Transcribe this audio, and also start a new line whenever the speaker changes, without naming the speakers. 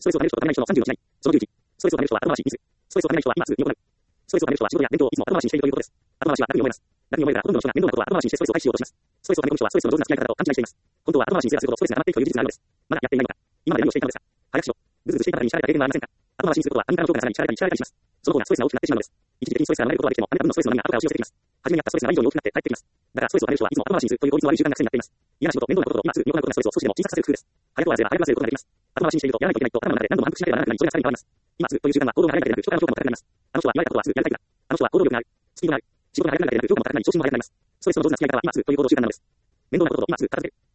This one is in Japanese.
ストレスをためる人とためない人の30の違い。その11。ストレスをためる人は後回しにする。ストレスをためる人は今すぐに行う。ストレスをためる人は仕事や勉強をいつも後回しにしているということです。後回しは楽に思えます。楽に思えるが、ほとんどの人が面倒なことは後回しにしてストレスを回避しようとします。ストレスをため込む人はストレスの上手な付き合い方と勘違いしています。本当は後回しにすればするほどストレスが溜まっていくという事実があるのです。まだやっていないのか。今まで何をしていたのですか。早くしろ。ぐずぐずしていた方に叱られた経験はありませんか。後回しにすることは他人からの評価がさらに叱られたりします。その方がストレスが大きくなってしまうのです。一時的にストレスが生まれることはできても、あなた分のストレスの波が後から押し寄せてきます。初めにあったストレスが前以上に大きくなって帰ってきます。だからストレスをためる人はいつも後回しにするという効率の悪い習慣が癖になっています。嫌な仕事、面倒なことと今すぐに行うことがストレスを少しでも小さくさせる工夫です。早く終わらせれば早く忘れることができます。後回しにしているとやらないといけないと頭の中で何度も反復しなければならなくなり、それがさらに変わります。今すぐという習慣は行動が早いだけでなく、人からの評価も高くなります。あの人は言われたことはすぐやりたいんだ。あの人は行動力がある。スピードがある。仕事が早くなるだけでなく、評価も高くなり、調子も速くなります。ストレスの上手な付き合い方は今すぐという行動習慣なのです。面倒なことと今すぐ片付ける。